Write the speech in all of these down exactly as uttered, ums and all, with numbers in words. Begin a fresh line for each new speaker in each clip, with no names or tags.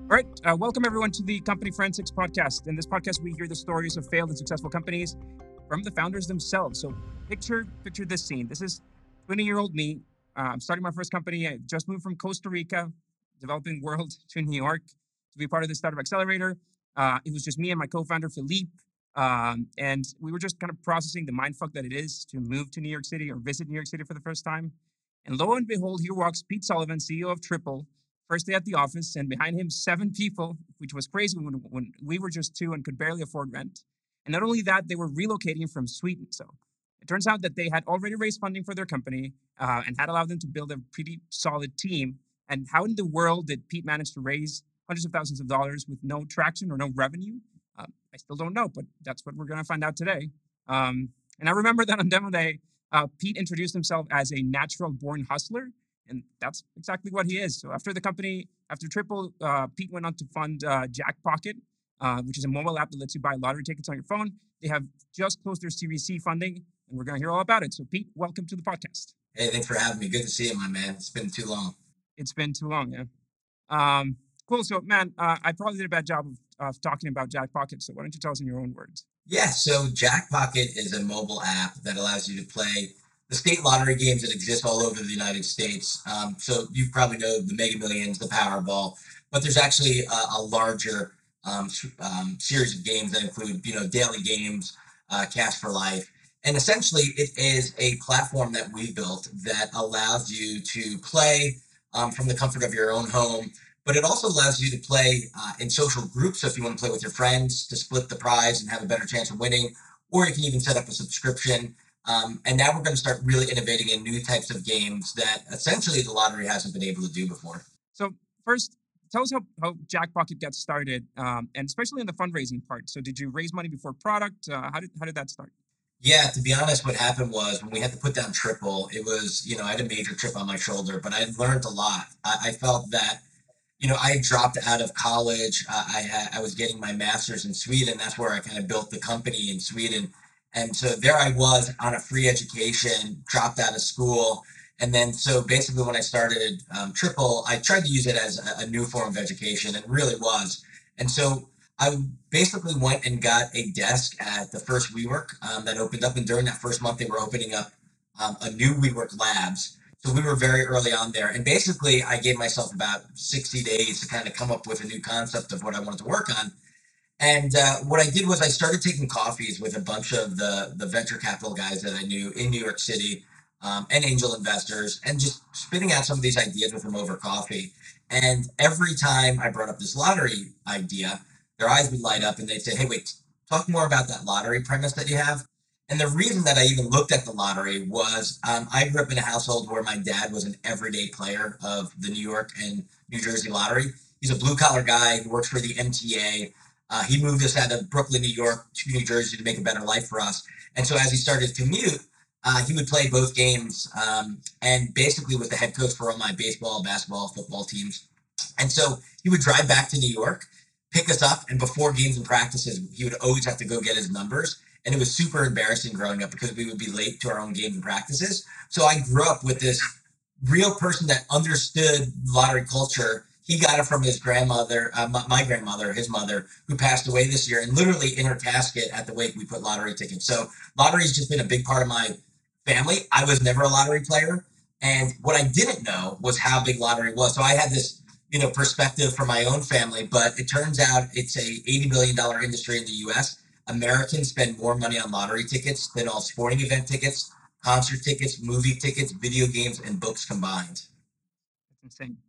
All right, uh, welcome everyone to the Company Forensics podcast. In this podcast, we hear the stories of failed and successful companies from the founders themselves. So picture picture this scene. This is twenty-year-old me. Uh, I'm starting my first company. I just moved from Costa Rica, developing world, to New York to be part of the Startup Accelerator. Uh, it was just me and my co-founder Philippe, um, and we were just kind of processing the mindfuck that it is to move to New York City or visit New York City for the first time. And lo and behold, here walks Pete Sullivan, C E O of Triple. First day at the office, and behind him, seven people, which was crazy when, when we were just two and could barely afford rent. And not only that, they were relocating from Sweden. So it turns out that they had already raised funding for their company uh, and had allowed them to build a pretty solid team. And how in the world did Pete manage to raise hundreds of thousands of dollars with no traction or no revenue? Uh, I still don't know, but that's what we're going to find out today. Um, and I remember that on demo day, uh, Pete introduced himself as a natural born hustler. And that's exactly what he is. So after the company, after Triple, uh, Pete went on to fund uh, Jackpocket, uh, which is a mobile app that lets you buy lottery tickets on your phone. They have just closed their Series C funding, and we're going to hear all about it. So Pete, welcome to the podcast.
Hey, thanks for having me. Good to see you, my man. It's been too long.
It's been too long, yeah. Um, cool. So, man, uh, I probably did a bad job of, of talking about Jackpocket. So why don't you tell us in your own words?
Yeah, so Jackpocket is a mobile app that allows you to play the state lottery games that exist all over the United States. Um, so you probably know the Mega Millions, the Powerball, but there's actually a, a larger um, um, series of games that include, you know, daily games, uh, Cash for Life. And essentially, it is a platform that we built that allows you to play um, from the comfort of your own home, but it also allows you to play uh, in social groups. So if you want to play with your friends to split the prize and have a better chance of winning, or you can even set up a subscription. Um, and now we're going to start really innovating in new types of games that essentially the lottery hasn't been able to do before.
So first, tell us how, how Jackpocket got started, um, and especially in the fundraising part. So did you raise money before product? Uh, how did how did that start?
Yeah, to be honest, what happened was when we had to put down Triple, it was, you know, I had a major chip on my shoulder, but I learned a lot. I, I felt that you know, I dropped out of college. Uh, I had, I was getting my master's in Sweden. That's where I kind of built the company in Sweden. And so there I was on a free education, dropped out of school. And then, so basically, when I started um, Triple, I tried to use it as a, a new form of education, and it really was. And so I basically went and got a desk at the first WeWork um, that opened up. And during that first month, they were opening up um, a new WeWork Labs. So we were very early on there. And basically, I gave myself about sixty days to kind of come up with a new concept of what I wanted to work on. And uh, what I did was I started taking coffees with a bunch of the, the venture capital guys that I knew in New York City um, and angel investors and just spitting out some of these ideas with them over coffee. And every time I brought up this lottery idea, their eyes would light up and they'd say, hey, wait, talk more about that lottery premise that you have. And the reason that I even looked at the lottery was um, I grew up in a household where my dad was an everyday player of the New York and New Jersey lottery. He's a blue collar guy who works for the M T A. Uh, he moved us out of Brooklyn, New York to New Jersey to make a better life for us. And so as he started to commute, uh, he would play both games um, and basically was the head coach for all my baseball, basketball, football teams. And so he would drive back to New York, pick us up, and before games and practices, he would always have to go get his numbers. And it was super embarrassing growing up because we would be late to our own games and practices. So I grew up with this real person that understood lottery culture. He got it from his grandmother, uh, my, my grandmother, his mother, who passed away this year. And literally in her casket at the wake, we put lottery tickets. So lottery has just been a big part of my family. I was never a lottery player. And what I didn't know was how big lottery was. So I had this, you know, perspective from my own family, but it turns out it's a eighty billion dollars industry in the U S. Americans spend more money on lottery tickets than all sporting event tickets, concert tickets, movie tickets, video games, and books combined.
That's insane.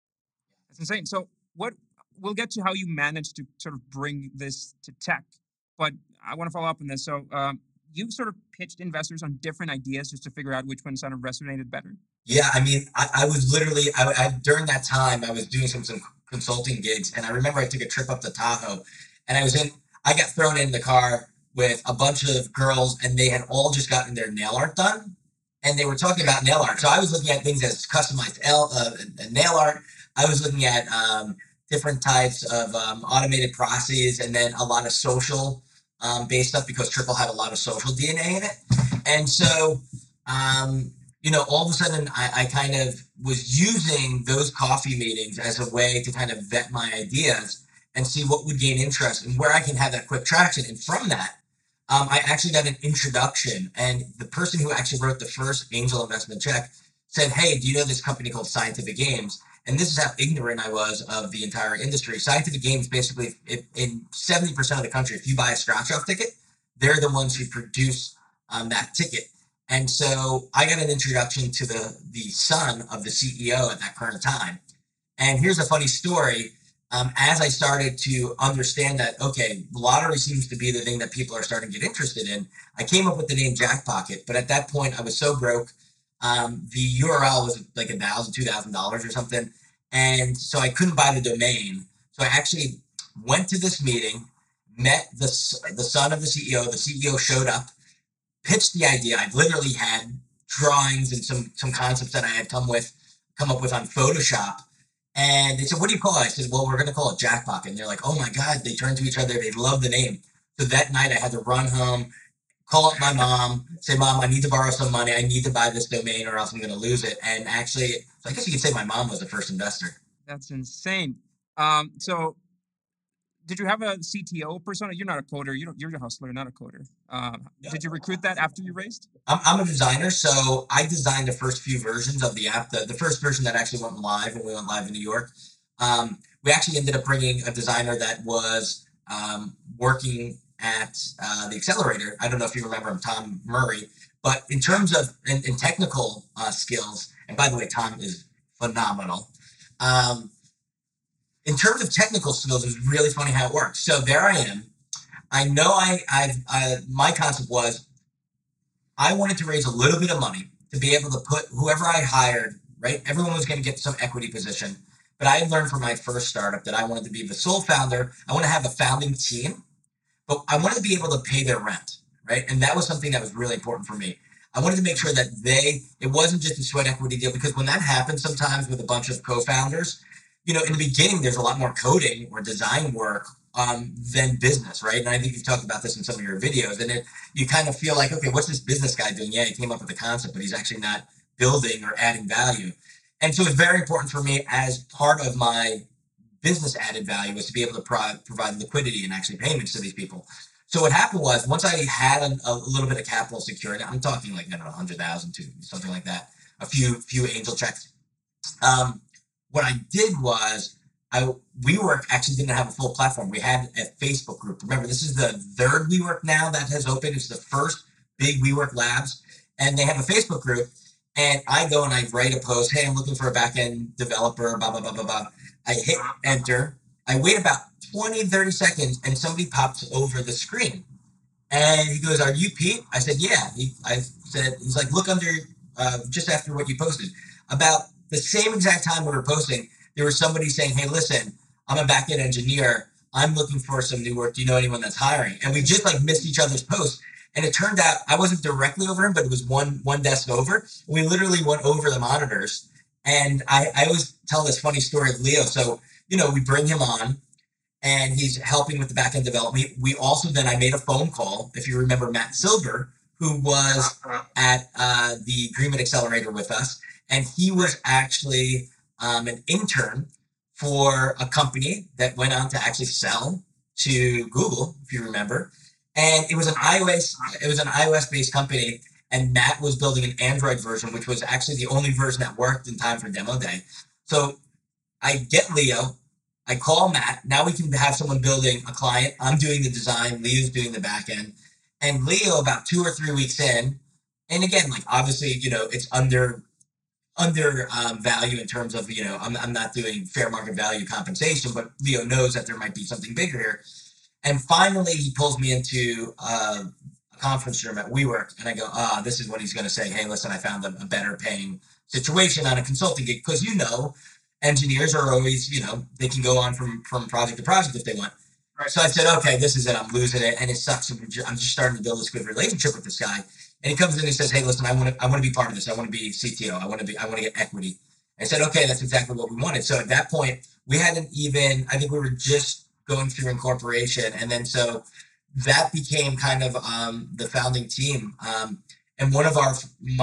That's insane. So what we'll get to how you managed to sort of bring this to tech, but I want to follow up on this. So um, you sort of pitched investors on different ideas just to figure out which one sort of resonated better.
Yeah, I mean, I, I was literally I, I during that time I was doing some some consulting gigs, and I remember I took a trip up to Tahoe, and I was in I got thrown in the car with a bunch of girls, and they had all just gotten their nail art done, and they were talking about nail art. So I was looking at things as customized L, uh, nail art. I was looking at um, different types of um, automated processes, and then a lot of social um, based stuff because Triple had a lot of social D N A in it, and so. Um, you know, all of a sudden I, I kind of was using those coffee meetings as a way to kind of vet my ideas and see what would gain interest and where I can have that quick traction. And from that, um, I actually got an introduction. And the person who actually wrote the first angel investment check said, "Hey, do you know this company called Scientific Games?" And this is how ignorant I was of the entire industry. Scientific Games, basically, if, in seventy percent of the country, if you buy a scratch off ticket, they're the ones who produce um, that ticket. And so I got an introduction to the the son of the C E O at that current time. And here's a funny story. Um, as I started to understand that, okay, lottery seems to be the thing that people are starting to get interested in, I came up with the name Jackpocket. But at that point, I was so broke. Um, the U R L was like a thousand, two thousand dollars or something, and so I couldn't buy the domain. So I actually went to this meeting, met the the son of the C E O. The C E O showed up, pitched the idea. I literally had drawings and some some concepts that I had come with come up with on Photoshop. And they said, "What do you call it?" I said, "Well, we're going to call it Jackpocket." And they're like, "Oh my God!" They turned to each other. They loved the name. So that night, I had to run home, call up my mom, say, "Mom, I need to borrow some money. I need to buy this domain, or else I'm going to lose it." And actually, so I guess you could say my mom was the first investor.
That's insane. Um, so did you have a C T O persona? You're not a coder. You don't, you're a hustler, not a coder. Um, did you recruit that after you raised?
I'm, I'm a designer, so I designed the first few versions of the app. The, the first version that actually went live when we went live in New York. Um, we actually ended up bringing a designer that was um, working at uh, the accelerator. I don't know if you remember him, Tom Murray. But in terms of in, in technical uh, skills, and by the way, Tom is phenomenal. Um, in terms of technical skills, it was really funny how it works. So there I am. I know I, I've, I, my concept was I wanted to raise a little bit of money to be able to put whoever I hired, right? Everyone was going to get some equity position. But I had learned from my first startup that I wanted to be the sole founder. I want to have a founding team, but I wanted to be able to pay their rent, right? And that was something that was really important for me. I wanted to make sure that they, it wasn't just a sweat equity deal, because when that happens sometimes with a bunch of co-founders, you know, in the beginning, there's a lot more coding or design work um, than business, right? And I think you've talked about this in some of your videos, and it, you kind of feel like, okay, what's this business guy doing? Yeah, he came up with the concept, but he's actually not building or adding value. And so it's very important for me, as part of my business added value, was to be able to pro- provide liquidity and actually payments to these people. So what happened was, once I had a, a little bit of capital secured, I'm talking like, I don't know, a hundred thousand to something like that, a few few angel checks. Um, what I did was, I WeWork actually didn't have a full platform. We had a Facebook group. Remember, this is the third WeWork now that has opened. It's the first big WeWork Labs, and they have a Facebook group. And I go and I write a post. "Hey, I'm looking for a back end developer. Blah blah blah blah blah." I hit enter. I wait about twenty, thirty seconds, and somebody pops over the screen. And he goes, "Are you Pete?" I said, "Yeah." He, I said, he's like, "Look under, uh, just after what you posted." About the same exact time we were posting, there was somebody saying, "Hey, listen, I'm a backend engineer. I'm looking for some new work. Do you know anyone that's hiring?" And we just like missed each other's posts. And it turned out I wasn't directly over him, but it was one one desk over. We literally went over the monitors. And I, I always tell this funny story of Leo. So, you know, we bring him on, and he's helping with the back end development. We also then, I made a phone call, if you remember Matt Silver, who was at uh, the Agreement Accelerator with us, and he was actually um, an intern for a company that went on to actually sell to Google, if you remember. And it was an iOS, it was an iOS based company, and Matt was building an Android version, which was actually the only version that worked in time for demo day. So I get Leo, I call Matt. Now we can have someone building a client. I'm doing the design, Leo's doing the back end. And Leo, about two or three weeks in, and again, like obviously, you know, it's under under um, value in terms of, you know, I'm, I'm not doing fair market value compensation, but Leo knows that there might be something bigger here. And finally, he pulls me into uh, a conference room at WeWork, and I go, "Ah, this is what he's going to say. Hey, listen, I found a, a better paying situation on a consulting gig," because you know, engineers are always, you know, they can go on from from project to project if they want. Right. So I said, "Okay, this is it. I'm losing it, and it sucks. I'm just starting to build this good relationship with this guy." And he comes in and he says, "Hey, listen, I want to I want to be part of this. I want to be C T O. I want to be I want to get equity." I said, "Okay, that's exactly what we wanted." So at that point, we hadn't even. I think we were just going through incorporation, and then so that became kind of um, the founding team. Um, and one of our my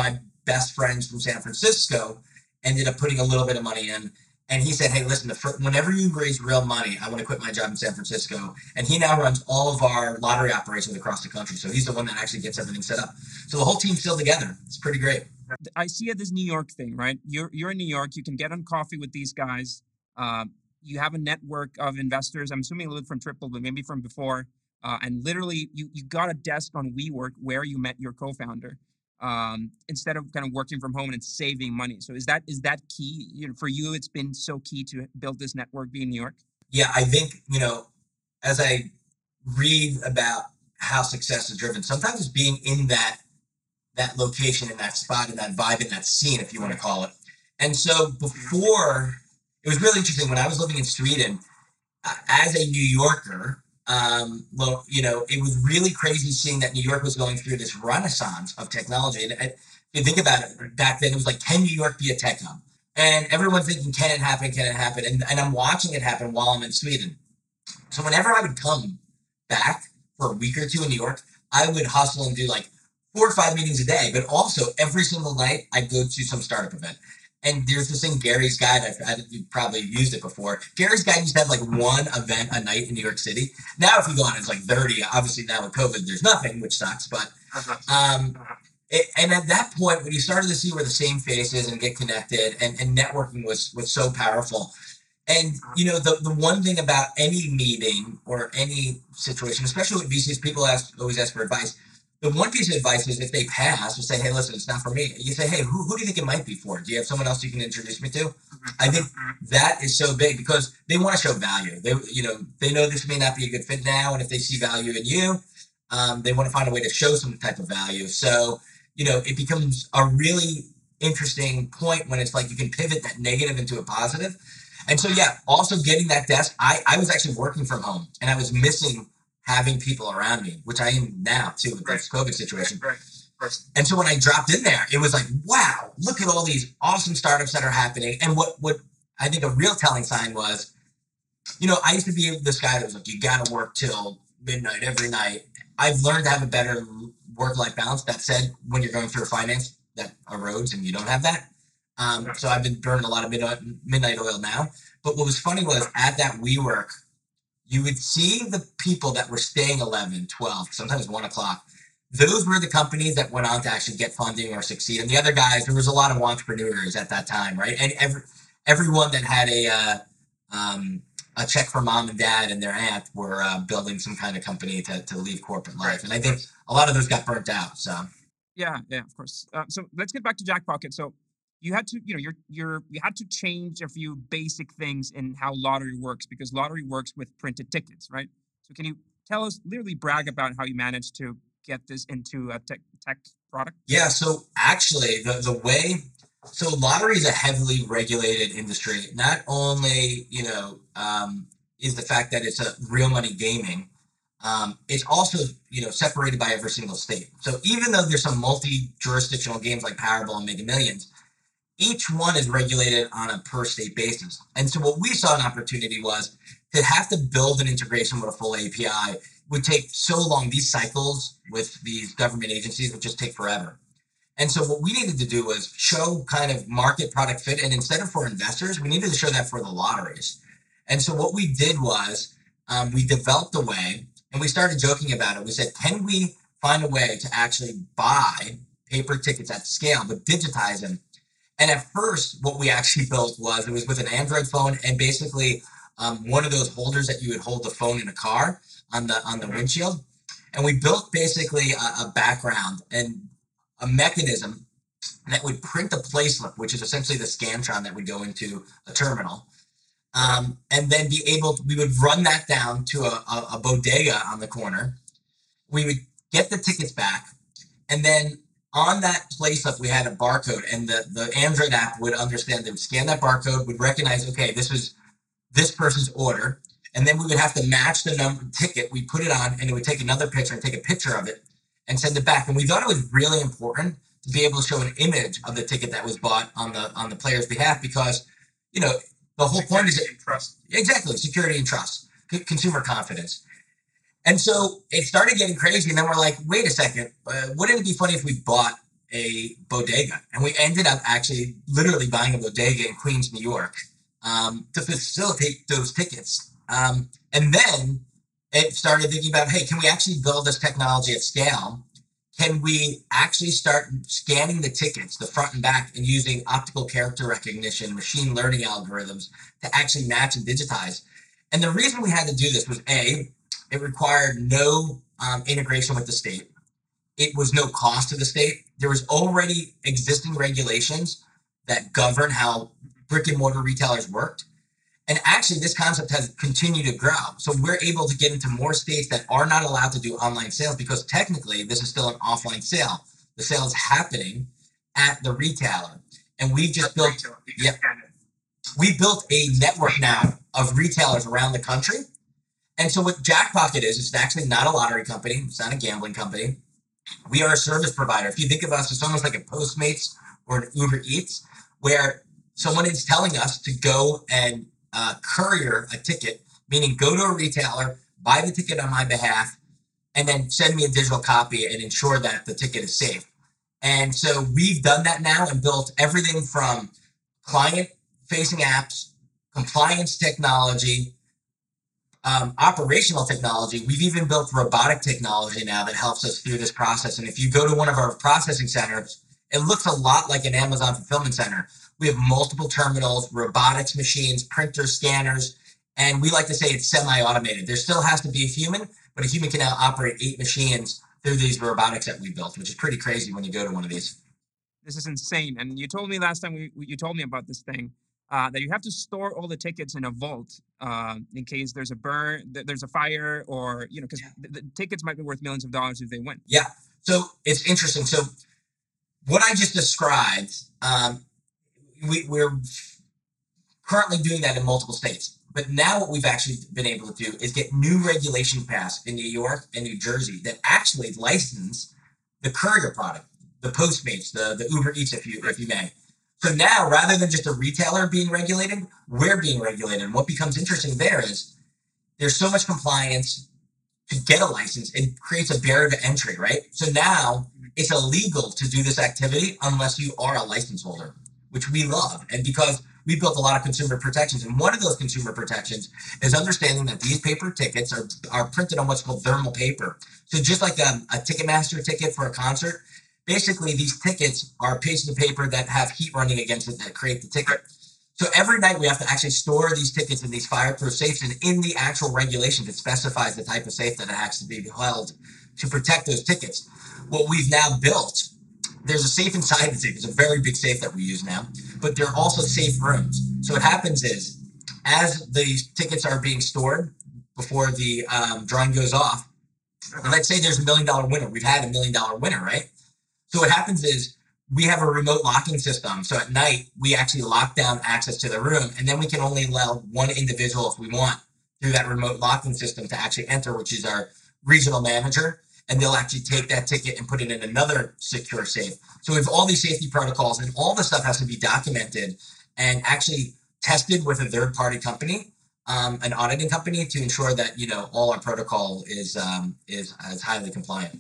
best friends from San Francisco ended up putting a little bit of money in. And he said, hey, listen, the fir- whenever you raise real money, I want to quit my job in San Francisco. And he now runs all of our lottery operations across the country. So he's the one that actually gets everything set up. So the whole team's still together. It's pretty great.
I see it this New York thing, right? You're you're in New York. You can get on coffee with these guys. Um, you have a network of investors. I'm assuming a little from Triple, but maybe from before. Uh, and literally, you you got a desk on WeWork where you met your co-founder. Um, instead of kind of working from home and saving money. So is that is that key? You know, for you, it's been so key to build this network being in New York.
Yeah, I think, you know, as I read about how success is driven, sometimes it's being in that that location, in that spot, in that vibe, in that scene, if you want to call it. And so before, it was really interesting when I was living in Sweden, uh, as a New Yorker. Um, well, you know, it was really crazy seeing that New York was going through this renaissance of technology. And uh, if you think about it, back then it was like, can New York be a tech hub? And everyone's thinking, can it happen? Can it happen? And, and I'm watching it happen while I'm in Sweden. So whenever I would come back for a week or two in New York, I would hustle and do like four or five meetings a day, but also every single night I'd go to some startup event. And there's this thing, Gary's Guide. I've, I've probably used it before. Gary's Guide used to have like one event a night in New York City. Now, if you go on, it's like thirty. Obviously, now with COVID, there's nothing, which sucks. But um, it, and at that point, when you started to see where the same faces and get connected, and, and networking was was so powerful. And you know, the the one thing about any meeting or any situation, especially with V Cs, people ask always ask for advice. The one piece of advice is if they pass, or say, hey, listen, it's not for me. You say, hey, who, who do you think it might be for? Do you have someone else you can introduce me to? I think that is so big because they want to show value. They, you know, they know this may not be a good fit now, and if they see value in you, um, they want to find a way to show some type of value. So, you know, it becomes a really interesting point when it's like you can pivot that negative into a positive. And so, yeah, also getting that desk. I, I was actually working from home, and I was missing having people around me, which I am now too with this COVID situation.
Right. Right.
And so when I dropped in there, it was like, wow, look at all these awesome startups that are happening. And what, what I think a real telling sign was, you know, I used to be this guy that was like, you got to work till midnight every night. I've learned to have a better work-life balance. That said, when you're going through a finance that erodes and you don't have that. Um, so I've been burning a lot of midnight, midnight oil now. But what was funny was at that WeWork, you would see the people that were staying eleven, twelve, sometimes one o'clock. Those were the companies that went on to actually get funding or succeed. And the other guys, there was a lot of entrepreneurs at that time, right? And every, everyone that had a uh, um, a check from mom and dad and their aunt were uh, building some kind of company to, to leave corporate life. And I think a lot of those got burnt out. So
yeah, yeah, of course. Uh, so let's get back to Jackpocket. So you had to, you know, you're you're you had to change a few basic things in how lottery works because lottery works with printed tickets, right? So can you tell us, literally brag about how you managed to get this into a tech tech product?
Yeah, so actually the the way so lottery is a heavily regulated industry. Not only, you know, um, is the fact that it's a real money gaming, um, it's also, you know, separated by every single state. So even though there's some multi-jurisdictional games like Powerball and Mega Millions, each one is regulated on a per state basis. And so what we saw an opportunity was to have to build an integration with a full A P I would take so long. These cycles with these government agencies would just take forever. And so what we needed to do was show kind of market product fit. And instead of for investors, we needed to show that for the lotteries. And so what we did was um, we developed a way and we started joking about it. We said, can we find a way to actually buy paper tickets at scale, but digitize them? And at first, what we actually built was it was with an Android phone and basically um, one of those holders that you would hold the phone in a car on the on the windshield. And we built basically a, a background and a mechanism that would print a play slip, which is essentially the Scantron that would go into a terminal. Um, and then be able to, we would run that down to a, a, a bodega on the corner. We would get the tickets back. And then on that play slip, we had a barcode, and the, the Android app would understand, they would scan that barcode, would recognize, okay, this was this person's order. And then we would have to match the number ticket. We put it on, and it would take another picture and take a picture of it and send it back. And we thought it was really important to be able to show an image of the ticket that was bought on the on the player's behalf because, you know, the whole
Security
point is
and trust.
Exactly, security and trust, c- consumer confidence. And so it started getting crazy, and then we're like, wait a second, uh, wouldn't it be funny if we bought a bodega, and we ended up actually literally buying a bodega in Queens, New York, um, to facilitate those tickets. Um, and then it started thinking about, hey, can we actually build this technology at scale? Can we actually start scanning the tickets, the front and back, and using optical character recognition, machine learning algorithms to actually match and digitize? And the reason we had to do this was A, it required no um, integration with the state. It was no cost to the state. There was already existing regulations that govern how brick and mortar retailers worked. And actually, this concept has continued to grow. So we're able to get into more states that are not allowed to do online sales because technically this is still an offline sale. The sale is happening at the retailer. And we've just built, yeah, we built a network now of retailers around the country. And so what Jackpocket is, it's actually not a lottery company. It's not a gambling company. We are a service provider. If you think of us as almost like a Postmates or an Uber Eats, where someone is telling us to go and uh, courier a ticket, meaning go to a retailer, buy the ticket on my behalf, and then send me a digital copy and ensure that the ticket is safe. And so we've done that now and built everything from client-facing apps, compliance technology, Um, operational technology. We've even built robotic technology now that helps us through this process. And if you go to one of our processing centers, it looks a lot like an Amazon fulfillment center. We have multiple terminals, robotics machines, printers, scanners, and we like to say it's semi-automated. There still has to be a human, but a human can now operate eight machines through these robotics that we built, which is pretty crazy when you go to one of these.
This is insane. And you told me last time we, you told me about this thing. Uh, that you have to store all the tickets in a vault uh, in case there's a burn, th- there's a fire, or you know, because the, the tickets might be worth millions of dollars if they win.
Yeah. So it's interesting. So what I just described, um, we, we're currently doing that in multiple states. But now what we've actually been able to do is get new regulation passed in New York and New Jersey that actually license the courier product, the Postmates, the, the Uber Eats, if you if you may. So now, rather than just a retailer being regulated, we're being regulated. And what becomes interesting there is there's so much compliance to get a license. It creates a barrier to entry, right? So now it's illegal to do this activity unless you are a license holder, which we love. And because we built a lot of consumer protections. And one of those consumer protections is understanding that these paper tickets are, are printed on what's called thermal paper. So just like a, a Ticketmaster ticket for a concert, basically, these tickets are pieces of paper that have heat running against it that create the ticket. So every night we have to actually store these tickets in these fireproof safes, and in the actual regulations, it specifies the type of safe that it has to be held to protect those tickets. What we've now built, there's a safe inside the safe. It's a very big safe that we use now, but there are also safe rooms. So what happens is, as these tickets are being stored before the um, drawing goes off, let's say there's a million dollar winner. We've had a million dollar winner, right? So what happens is we have a remote locking system. So at night, we actually lock down access to the room, and then we can only allow one individual if we want through that remote locking system to actually enter, which is our regional manager, and they'll actually take that ticket and put it in another secure safe. So we have all these safety protocols, and all this stuff has to be documented and actually tested with a third-party company, um, an auditing company, to ensure that, you know, all our protocol is um, is, is highly compliant.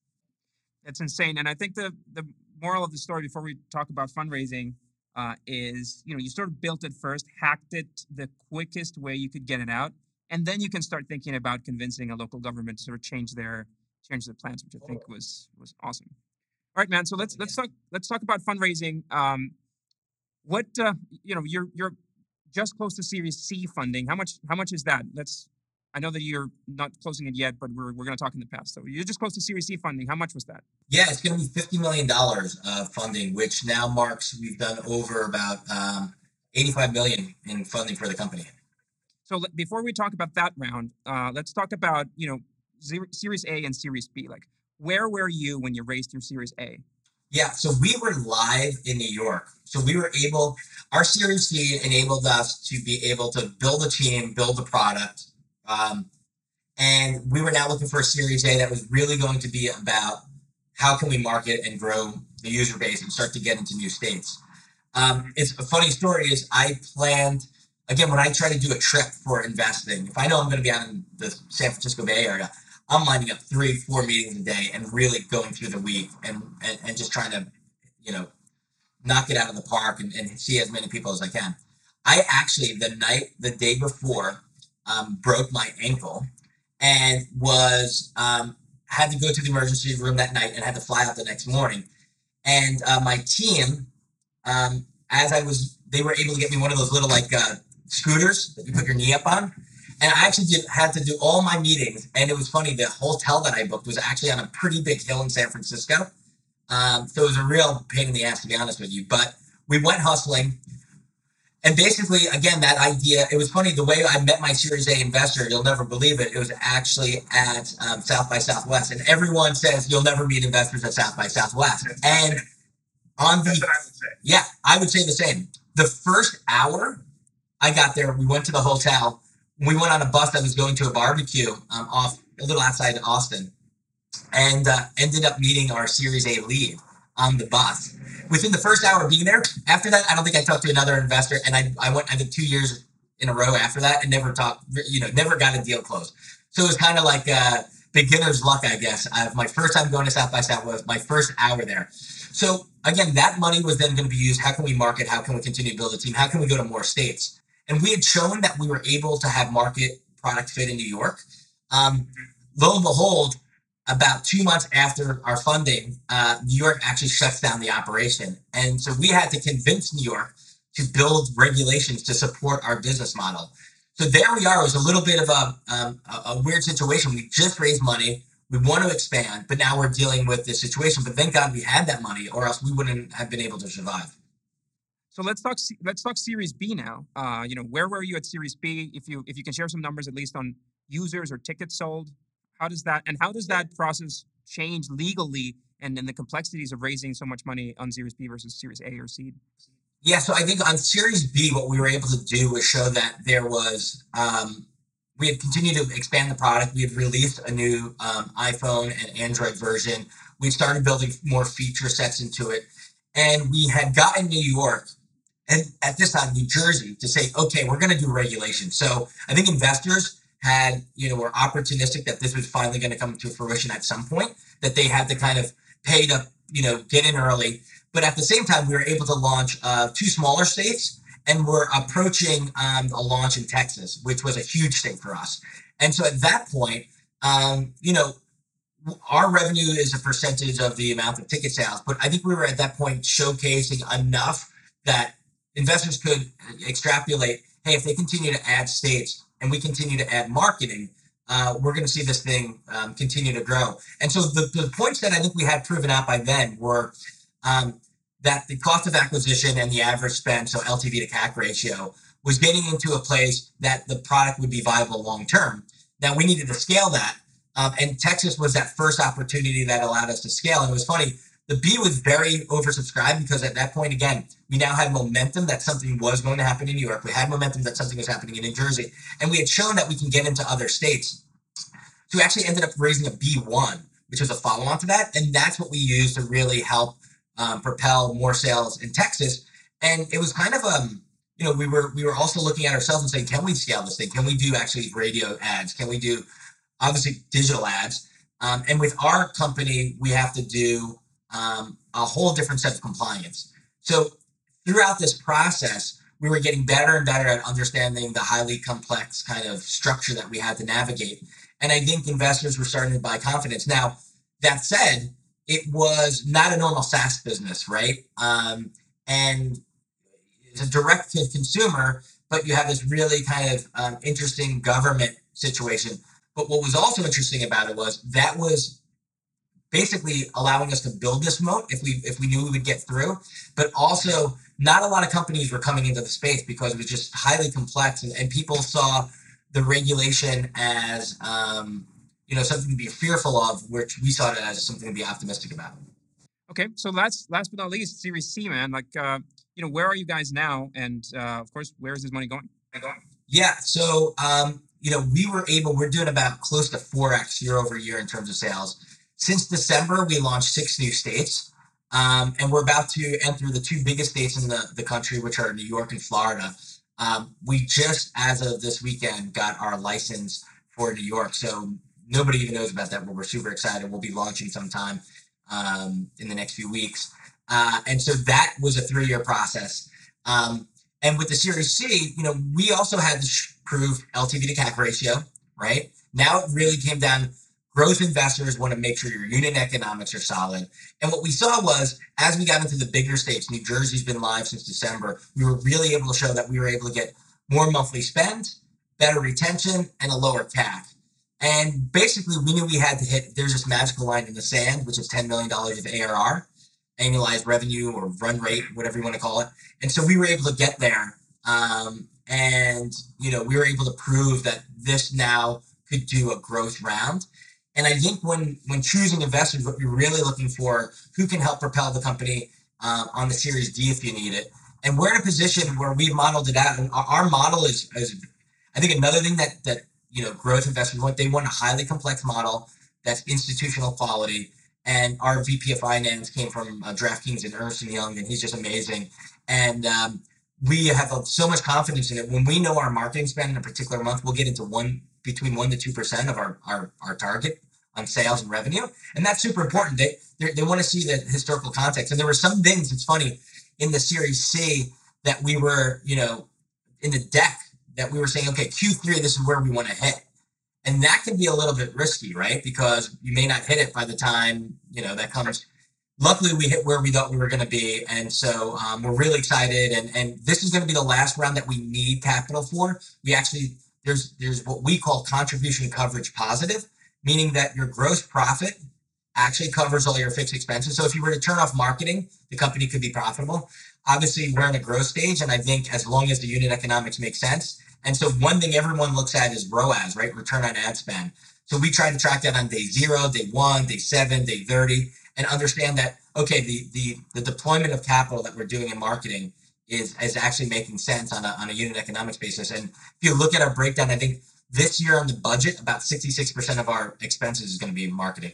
That's insane. And I think the the moral of the story before we talk about fundraising uh, is, you know, you sort of built it first, hacked it the quickest way you could get it out, and then you can start thinking about convincing a local government to sort of change their change their plans, which I think was was awesome. All right, man. So let's let's talk let's talk about fundraising. Um, what uh, you know, you're you're just close to Series C funding. How much how much is that? Let's I know that you're not closing it yet, but we're we're going to talk in the past. So you're just close to Series C funding. How much was that?
Yeah, it's going to be fifty million dollars of funding, which now marks we've done over about um, eighty-five million dollars in funding for the company.
So let, before we talk about that round, uh, let's talk about, you know, zero, Series A and Series B. Like, where were you when you raised your Series A?
Yeah, so we were live in New York. So we were able, our Series C enabled us to be able to build a team, build a product. Um, and we were now looking for a Series A that was really going to be about how can we market and grow the user base and start to get into new states. Um, it's a funny story is I planned, again, when I try to do a trip for investing, if I know I'm going to be out in the San Francisco Bay Area, I'm lining up three, four meetings a day and really going through the week and, and, and just trying to you know, knock it out of the park and, and see as many people as I can. I actually, the night, the day before, um, broke my ankle and was, um, had to go to the emergency room that night and had to fly out the next morning. And uh, my team, um, as I was, they were able to get me one of those little like uh, scooters that you put your knee up on. And I actually did, had to do all my meetings. And it was funny, the hotel that I booked was actually on a pretty big hill in San Francisco. Um, so it was a real pain in the ass, to be honest with you. But we went hustling. And basically, again, that idea, it was funny, the way I met my Series A investor, you'll never believe it, it was actually at um, South by Southwest. And everyone says you'll never meet investors at South by Southwest. And on the, I yeah, I would say the same. The first hour I got there, we went to the hotel. We went on a bus that was going to a barbecue um, off a little outside Austin, and uh, ended up meeting our Series A lead on the bus. Within the first hour of being there, after that, I don't think I talked to another investor, and I, I went, I did two years in a row after that and never talked, you know, never got a deal closed. So it was kind of like uh, beginner's luck, I guess. Uh, my first time going to South by Southwest, my first hour there. So again, that money was then going to be used. How can we market? How can we continue to build a team? How can we go to more states? And we had shown that we were able to have market product fit in New York. Um, lo and behold, about two months after our funding, uh, New York actually shuts down the operation. And so we had to convince New York to build regulations to support our business model. So there we are. It was a little bit of a, um, a, a weird situation. We just raised money. We want to expand, but now we're dealing with this situation. But thank God we had that money, or else we wouldn't have been able to survive.
So let's talk. Let's talk Series B now. Uh, you know, where were you at Series B? If you if you can share some numbers, at least on users or tickets sold, how does that and how does that process change legally, and then the complexities of raising so much money on Series B versus Series A or seed?
Yeah, so I think on Series B, what we were able to do was show that there was, um, we had continued to expand the product. We had released a new um, iPhone and Android version. We started building more feature sets into it. And we had gotten New York, and at this time, New Jersey, to say, okay, we're going to do regulation. So I think investors had, you know, were opportunistic that this was finally going to come to fruition at some point, that they had to kind of pay to, you know, get in early. But at the same time, we were able to launch uh, two smaller states, and we're approaching um, a launch in Texas, which was a huge state for us. And so at that point, um, you know, our revenue is a percentage of the amount of ticket sales, but I think we were at that point showcasing enough that investors could extrapolate, hey, if they continue to add states and we continue to add marketing, uh, we're going to see this thing um, continue to grow. And so the, the points that I think we had proven out by then were um, that the cost of acquisition and the average spend, so L T V to C A C ratio, was getting into a place that the product would be viable long term. Now we needed to scale that. Um, and Texas was that first opportunity that allowed us to scale. And it was funny, the B was very oversubscribed because at that point, again, we now had momentum that something was going to happen in New York. We had momentum that something was happening in New Jersey. And we had shown that we can get into other states. So we actually ended up raising a B one, which was a follow-on to that. And that's what we used to really help um, propel more sales in Texas. And it was kind of, um, you know, we were we were also looking at ourselves and saying, can we scale this thing? Can we do actually radio ads? Can we do obviously digital ads? Um, and with our company, we have to do um, a whole different set of compliance. So throughout this process, we were getting better and better at understanding the highly complex kind of structure that we had to navigate. And I think investors were starting to buy confidence. Now, that said, it was not a normal SaaS business, right? Um, and it's a direct to consumer, but you have this really kind of um, interesting government situation. But what was also interesting about it was that was basically allowing us to build this moat if we if we knew we would get through. But also, not a lot of companies were coming into the space because it was just highly complex, and, and people saw the regulation as um, you know something to be fearful of, which we saw it as something to be optimistic about.
Okay, so last last but not least, Series C, man. Like, uh, you know, where are you guys now? And uh, of course, where is this money going?
Yeah, so um, you know, we were able, we're doing about close to four X year over year in terms of sales. Since December, we launched six new states, um, and we're about to enter the two biggest states in the, the country, which are New York and Florida. Um, we just, as of this weekend, got our license for New York, so nobody even knows about that, but we're super excited. We'll be launching sometime um, in the next few weeks. Uh, and so that was a three-year process. Um, and with the Series C, you know, we also had to prove L T V to C A C ratio, right? Now it really came down. Growth investors want to make sure your unit economics are solid. And what we saw was, as we got into the bigger states, New Jersey's been live since December, we were really able to show that we were able to get more monthly spend, better retention, and a lower C A C. And basically, we knew we had to hit, there's this magical line in the sand, which is ten million dollars of A R R, annualized revenue or run rate, whatever you want to call it. And so we were able to get there. Um, and, you know, we were able to prove that this now could do a growth round. And I think when when choosing investors, what you're really looking for, who can help propel the company uh, on the Series D if you need it. And we're in a position where we've modeled it out. And our, our model is, is, I think, another thing that that you know growth investors want. They want a highly complex model that's institutional quality. And our V P of Finance came from uh, DraftKings and Ernst and Young, and he's just amazing. And um, we have uh, so much confidence in it. When we know our marketing spend in a particular month, we'll get into one between one to two percent of our, our our target on sales and revenue, and that's super important. They they want to see the historical context. And there were some things. It's funny in the Series C that we were, you know, in the deck that we were saying, okay, Q three, this is where we want to hit. And that can be a little bit risky, right? Because you may not hit it by the time, you know, that comes. Luckily, we hit where we thought we were going to be. And so um, we're really excited. And, and this is going to be the last round that we need capital for. We actually, there's, there's what we call contribution coverage positive, meaning that your gross profit actually covers all your fixed expenses. So if you were to turn off marketing, the company could be profitable. Obviously, we're in a growth stage. And I think as long as the unit economics make sense. And so one thing everyone looks at is R O A S, right? Return on ad spend. So we try to track that on day zero, day one, day seven, day thirty, and understand that, okay, the the the deployment of capital that we're doing in marketing is, is actually making sense on a, on a unit economics basis. And if you look at our breakdown, I think this year on the budget, about sixty-six percent of our expenses is going to be marketing.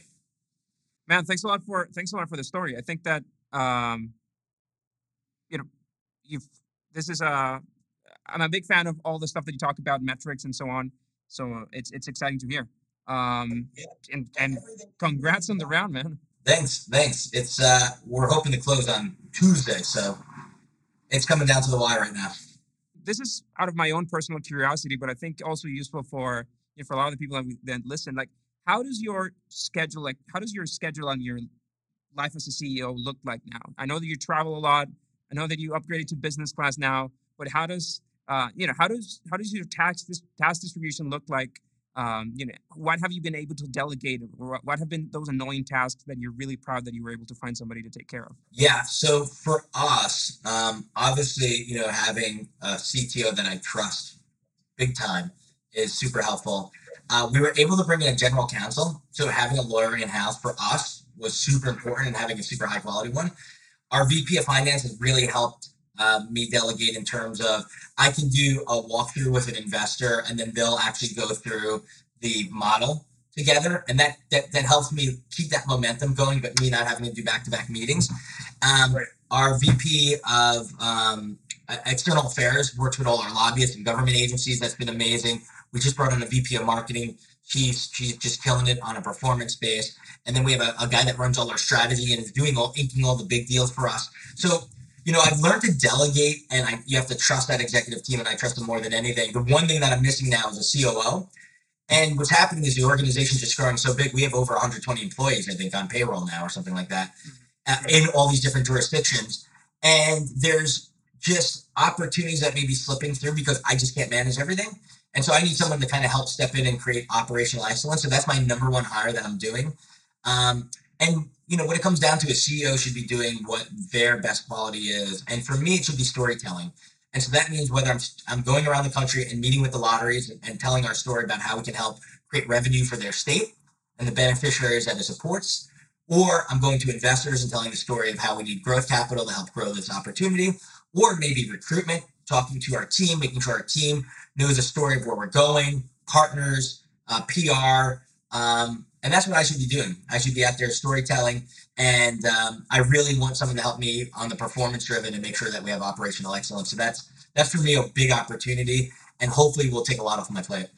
Man, thanks a lot for thanks a lot for the story. I think that um, you know, you've this is a I'm a big fan of all the stuff that you talk about, metrics and so on. So uh, it's it's exciting to hear. Um,
Yeah,
and and congrats on the round, man.
thanks, thanks. It's uh, we're hoping to close on Tuesday, so it's coming down to the wire right now.
This is out of my own personal curiosity, but I think also useful for you know, for a lot of the people that, we, that listen. Like, how does your schedule like how does your schedule on your life as a C E O look like now? I know that you travel a lot. I know that you upgraded to business class now, but how does uh, you know how does how does your tax this task distribution look like? Um, you know, what have you been able to delegate, or what have been those annoying tasks that you're really proud that you were able to find somebody to take care of?
Yeah, so for us, um, obviously, you know, having a C T O that I trust big time is super helpful. Uh, we were able to bring in a general counsel, so having a lawyer in house for us was super important, and having a super high quality one. Our V P of Finance has really helped uh, me delegate in terms of I can do a walkthrough with an investor, and then they'll actually go through the model together, and that that, that helps me keep that momentum going, but me not having to do back to back meetings. Um, right. Our V P of um, External Affairs works with all our lobbyists and government agencies. That's been amazing. We just brought in a V P of Marketing. She's she's just killing it on a performance base. And then we have a, a guy that runs all our strategy and is doing all inking all the big deals for us. So, you know, I've learned to delegate, and I, you have to trust that executive team, and I trust them more than anything. The one thing that I'm missing now is a C O O. And what's happening is the organization's just growing so big. We have over one hundred twenty employees, I think, on payroll now or something like that, uh, in all these different jurisdictions. And there's just opportunities that may be slipping through because I just can't manage everything. And so I need someone to kind of help step in and create operational excellence. So that's my number one hire that I'm doing. Um, and, you know, what it comes down to, a C E O should be doing what their best quality is. And for me, it should be storytelling. And so that means whether I'm, I'm going around the country and meeting with the lotteries and, and telling our story about how we can help create revenue for their state and the beneficiaries that it supports, or I'm going to investors and telling the story of how we need growth capital to help grow this opportunity, or maybe recruitment, talking to our team, making sure our team knows the story of where we're going, partners, uh, P R, um, and that's what I should be doing. I should be out there storytelling, and um, I really want someone to help me on the performance driven and make sure that we have operational excellence. So that's that's for me a big opportunity, and hopefully will take a lot off my plate.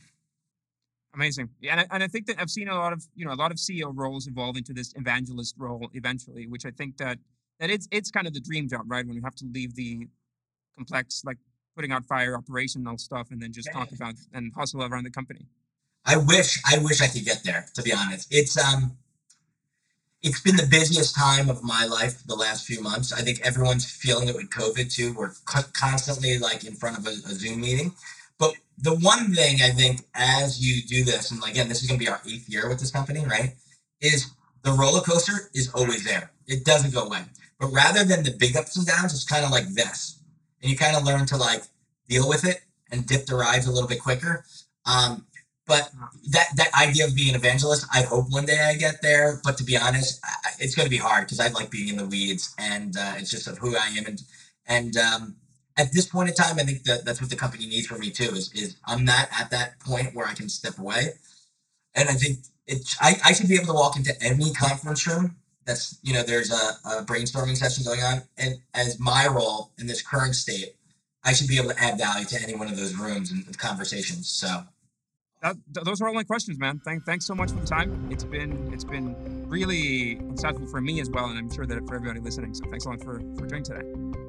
Amazing. Yeah, and I, and I think that I've seen a lot of, you know, a lot of C E O roles evolve into this evangelist role eventually, which I think that that it's it's kind of the dream job, right? When you have to leave the complex, like putting out fire operational stuff, and then just talk
Yeah.
about and hustle around the company.
I wish I wish I could get there, to be honest. It's um it's been the busiest time of my life the last few months. I think everyone's feeling it with COVID too. We're co- constantly like in front of a, a Zoom meeting. But the one thing I think as you do this, and again, this is going to be our eighth year with this company, right? Is the roller coaster is always there. It doesn't go away. But rather than the big ups and downs, it's kind of like this, and you kind of learn to like deal with it and dip the rides a little bit quicker. Um, but that that idea of being an evangelist, I hope one day I get there. But to be honest, I, it's going to be hard because I like being in the weeds, and uh, it's just of who I am. And and um, at this point in time, I think that that's what the company needs from me too. Is is I'm not at that point where I can step away, and I think it. I, I should be able to walk into any conference room that's you know there's a, a brainstorming session going on, and as my role in this current state, I should be able to add value to any one of those rooms and, and conversations. So.
That, th- those are all my questions, man. Thank, thanks so much for the time. It's been it's been really insightful for me as well, and I'm sure that for everybody listening. So thanks a lot for for doing today.